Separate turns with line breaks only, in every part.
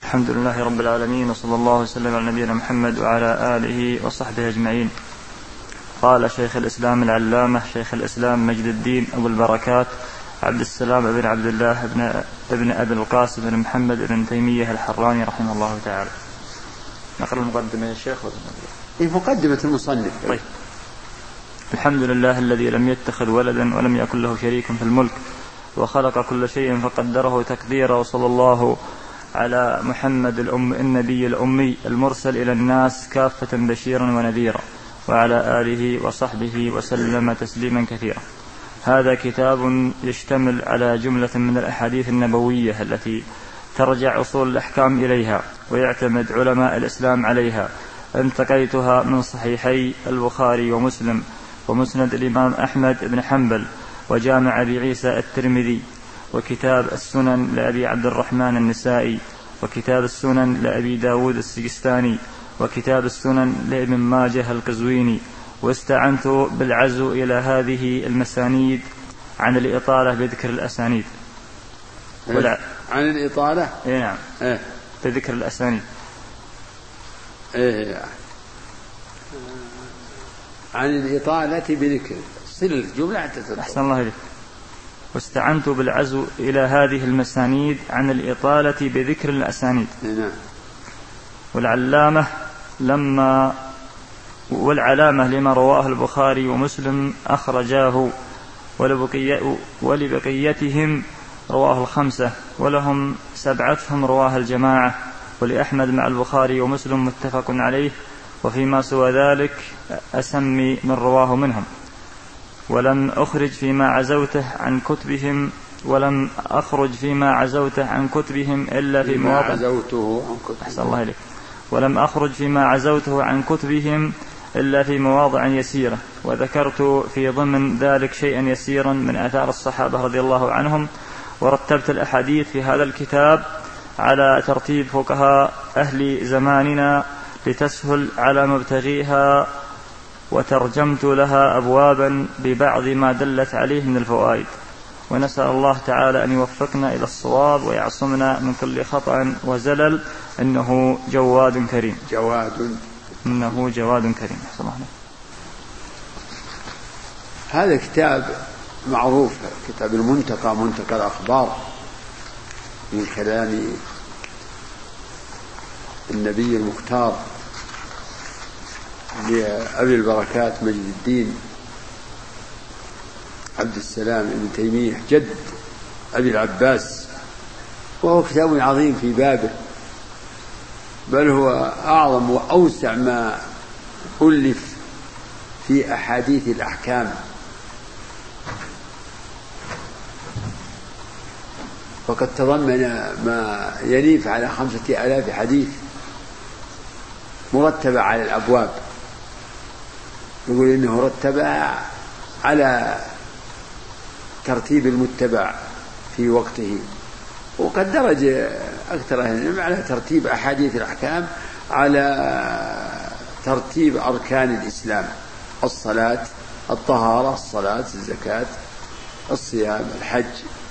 الحمد لله رب العالمين، وصلى الله وسلم على نبينا محمد وعلى آله وصحبه أجمعين. قال شيخ الإسلام العلامة شيخ الإسلام مجد الدين أبو البركات عبد السلام بن عبد الله ابن أبي القاسم بن محمد بن تيمية الحراني رحمه الله تعالى. نقرأ المقدمة يا شيخ.
مقدمة المصنف.
طيب. الحمد لله الذي لم يتخذ ولدا ولم يكن له شريك في الملك وخلق كل شيء فقدره تقديرا، وصلى الله على محمد النبي الأمي المرسل إلى الناس كافة بشيرا ونذيرا، وعلى آله وصحبه وسلم تسليما كثيرا. هذا كتاب يشتمل على جملة من الأحاديث النبوية التي ترجع أصول الأحكام إليها ويعتمد علماء الإسلام عليها. انتقيتها من صحيحي البخاري ومسلم ومسند الإمام أحمد بن حنبل وجامع أبي عيسى الترمذي، وكتاب السنن لأبي عبد الرحمن النسائي، وكتاب السنن لأبي داود السجستاني، وكتاب السنن لابن ماجه القزويني. واستعنت بالعزو إلى هذه المسانيد عن الإطالة بذكر الأسانيد.
عن الإطالة؟
نعم. بذكر الأسانيد.
عن الإطالة بذكر صل الجملة.
أحسن الله إليك. واستعنت بالعزو إلى هذه المسانيد عن الإطالة بذكر الأسانيد. والعلامة لما رواه البخاري ومسلم أخرجاه، ولبقيتهم رواه الخمسة، ولهم سبعتهم رواه الجماعة، ولأحمد مع البخاري ومسلم متفق عليه، وفيما سوى ذلك أسمي من رواه منهم. ولم أخرج فيما عزوته عن كتبهم إلا في مواضع. أحسن الله إليك. ولم أخرج فيما عزوته عن كتبهم إلا في مواضع يسيرة، وذكرت في ضمن ذلك شيئا يسيرا من آثار الصحابة رضي الله عنهم. ورتبت الأحاديث في هذا الكتاب على ترتيب فقهاء أهل زماننا لتسهل على مبتغيها، وترجمت لها أبوابا ببعض ما دلت عليه من الفوائد. ونسأل الله تعالى أن يوفقنا إلى الصواب ويعصمنا من كل خطأ وزلل، إنه جواد كريم. إنه جواد كريم.
هذا كتاب معروف، كتاب المنتقى، منتقى الأخبار من كلام النبي المختار لأبي البركات مجد الدين عبد السلام ابن تيمية جد أبي العباس، وهو كتاب عظيم في بابه، بل هو أعظم وأوسع ما ألف في أحاديث الأحكام، وقد تضمن ما يليف على 5000 حديث مرتبة على الأبواب. يقول إنه رتبها على ترتيب المتبع في وقته، وقد درج أكثر أهل العلم على ترتيب أحاديث الأحكام على ترتيب أركان الإسلام: الصلاة، الطهارة، الصلاة، الزكاة، الصيام، الحج،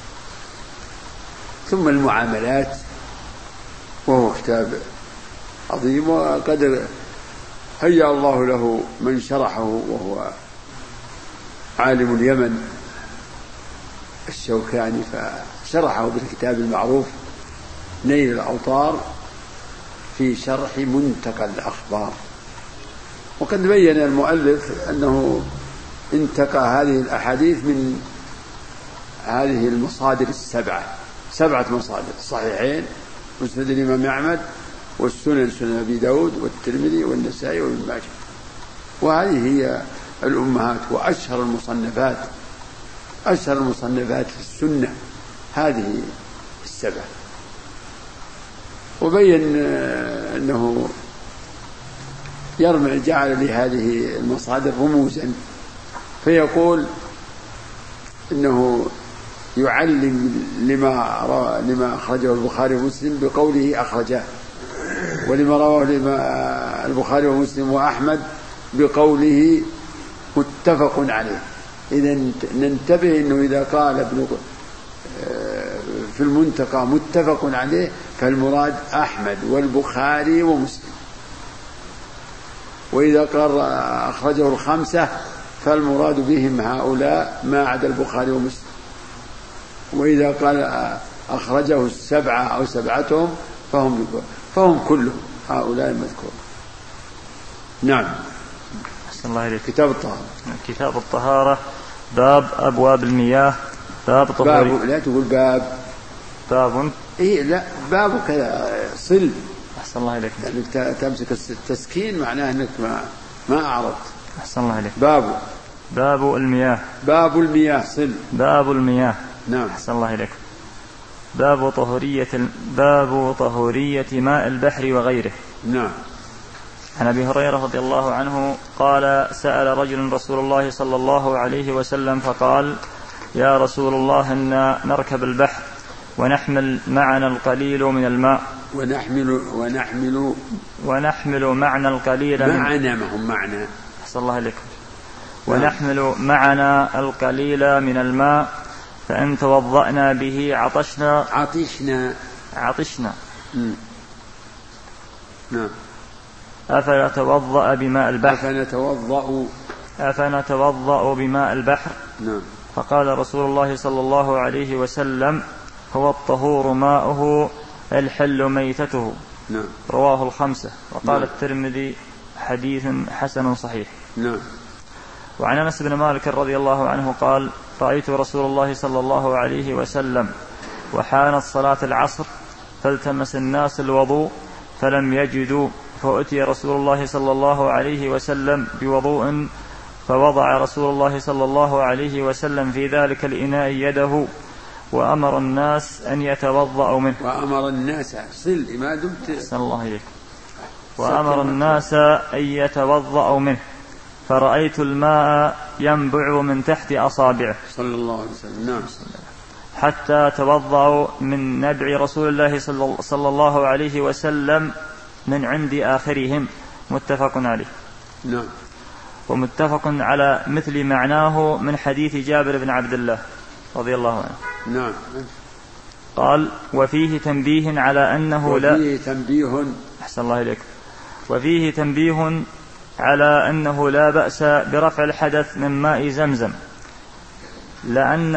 ثم المعاملات. وهو كتاب عظيم، وقد هيأ الله له من شرحه، وهو عالم اليمن الشوكاني، فشرحه بالكتاب المعروف نيل الأوطار في شرح منتقى الأخبار. وقد بين المؤلف أنه انتقى هذه الأحاديث من هذه المصادر سبعة مصادر: الصحيحين، مسند الإمام أحمد، والسنن، سنن أبي داود، والترمذي، والنسائي، وابن ماجه. وهذه هي الأمهات وأشهر المصنفات في السنة، هذه السبعة. وبين أنه جعل لهذه المصادر رموزا، فيقول إنه يعلم لما أخرجه البخاري ومسلم بقوله أخرجاه، ولما رواه البخاري ومسلم وأحمد بقوله متفق عليه. إذن ننتبه أنه إذا قال في المنتقى متفق عليه فالمراد أحمد والبخاري ومسلم. وإذا قال أخرجه الخمسة فالمراد بهم هؤلاء ما عدا البخاري ومسلم. وإذا قال أخرجه السبعة أو سبعتهم فهم كلهم هؤلاء المذكور. نعم.
أحسن الله إليك.
كتاب الطهارة.
كتاب الطهارة. باب أبواب المياه. باب
لا تقول باب. إيه لا، باب كذا صل.
أحسن الله إليك.
يعني تمسك التسكين معناه أنك ما أعرضت.
أحسن الله إليك.
باب
المياه.
باب المياه صل.
باب المياه.
نعم.
أحسن الله إليك. باب طهورية ماء البحر وغيره.
نعم.
عن أبي هريرة رضي الله عنه قال سأل رجل رسول الله صلى الله عليه وسلم فقال يا رسول الله إنا نركب البحر ونحمل معنا القليل من الماء ونحمل معنا القليل
معنا.
أحسن الله إليك. ونحمل معنا القليل من الماء فإن توضأنا به عطشنا.
نعم.
أفنتوضأ بماء البحر.
نعم.
فقال رسول الله صلى الله عليه وسلم هو الطهور ماؤه الحل ميتته.
نعم.
رواه الخمسة. وقال
نعم.
الترمذي حديث حسن صحيح.
نعم.
وعن أنس بن مالك رضي الله عنه قال رأيت رسول الله صلى الله عليه وسلم وحانت صلاة العصر فالتمس الناس الوضوء فلم يجدوا فأتي رسول الله صلى الله عليه وسلم بوضوء فوضع رسول الله صلى الله عليه وسلم في ذلك الإناء يده وأمر الناس أن يتوضأوا منه.
وأمر الناس ما دمت.
أحسن الله إليك. وأمر الناس أن يتوضأوا منه فرأيت الماء ينبع من تحت أصابعه
صلى الله عليه وسلم. نعم.
حتى توضأوا من نبع رسول الله صلى الله عليه وسلم من عند آخرهم. متفق عليه.
نعم.
ومتفق على مثل معناه من حديث جابر بن عبد الله رضي الله عنه.
نعم.
قال وفيه تنبيه على أنه أحسن الله إليك. وفيه تنبيه على أنه لا بأس برفع الحدث من ماء زمزم لأن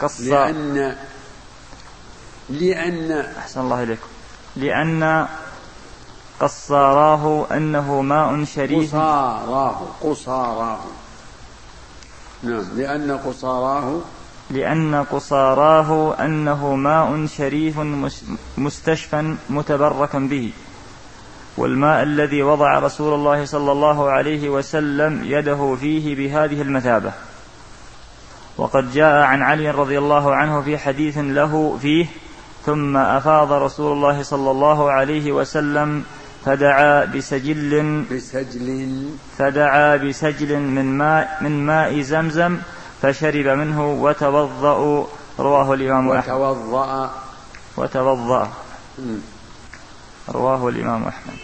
أحسن الله إليك. لأن قصاراه أنه ماء شريف.
قصاراه. نعم.
لأن قصاراه أنه ماء شريف مستشفى متبركا به والماء الذي وضع رسول الله صلى الله عليه وسلم يده فيه بهذه المثابة. وقد جاء عن علي رضي الله عنه في حديث له فيه ثم أفاض رسول الله صلى الله عليه وسلم فدعا بسجل من ماء زمزم فشرب منه وتوضأ. رواه الإمام أحمد. رواه الإمام أحمد.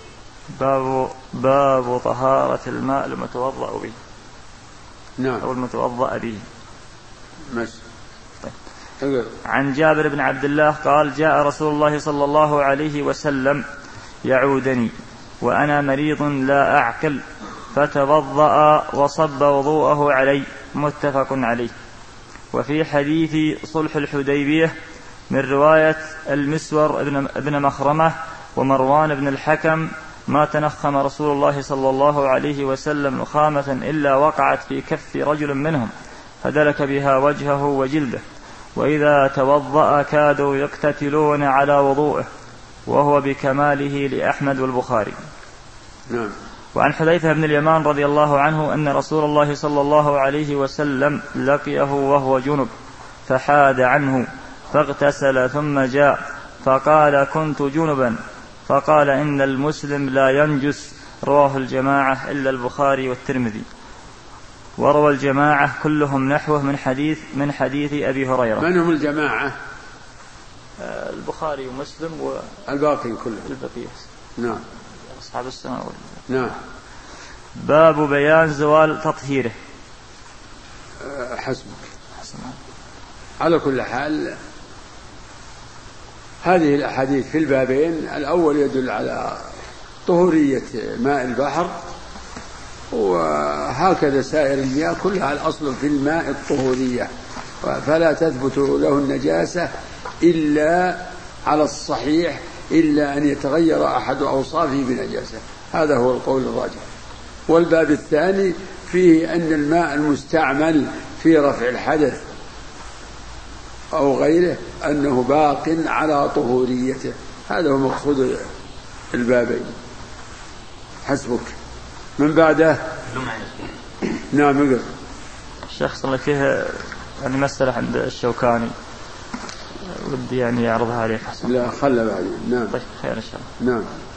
باب طهارة الماء المتوضأ به.
نعم.
أو المتوضأ به.
ماشي.
طيب. عن جابر بن عبد الله قال جاء رسول الله صلى الله عليه وسلم يعودني وأنا مريض لا أعقل فتوضأ وصب وضوءه علي. متفق عليه. وفي حديث صلح الحديبية من رواية المسور ابن مخرمة ومروان بن الحكم ما تنخم رسول الله صلى الله عليه وسلم نخامة إلا وقعت في كف رجل منهم فدلك بها وجهه وجلده وإذا توضأ كادوا يقتتلون على وضوءه وهو بكماله لأحمد والبخاري.
نعم.
وعن حذيفة بن اليمان رضي الله عنه أن رسول الله صلى الله عليه وسلم لقيه وهو جنب فحاد عنه فاغتسل ثم جاء فقال كنت جنبا فقال إن المسلم لا ينجس. رواه الجماعة إلا البخاري والترمذي. وروى الجماعة كلهم نحوه من حديث أبي هريرة.
من هم الجماعة؟
البخاري ومسلم
والباقي كله. نعم.
أصحاب السنة.
نعم.
باب بيان زوال تطهيره.
حسبك. على كل حال هذه الأحاديث في البابين الأول يدل على طهورية ماء البحر، وهكذا سائر المياه كلها الأصل في الماء الطهورية، فلا تثبت له النجاسة إلا على الصحيح إلا أن يتغير أحد أوصافه بنجاسة. هذا هو القول الراجح. والباب الثاني فيه أن الماء المستعمل في رفع الحدث أو غيره أنه باق على طهوريته. هذا هو مقصود البابين. حسبك. من بعده نعم يقول
الشيخ صلى فيها يعني مسألة عند الشوكاني ودي يعني يعرضها عليه حسن.
لا خلى بعدين. نعم
طيب خير إن شاء الله.
نعم.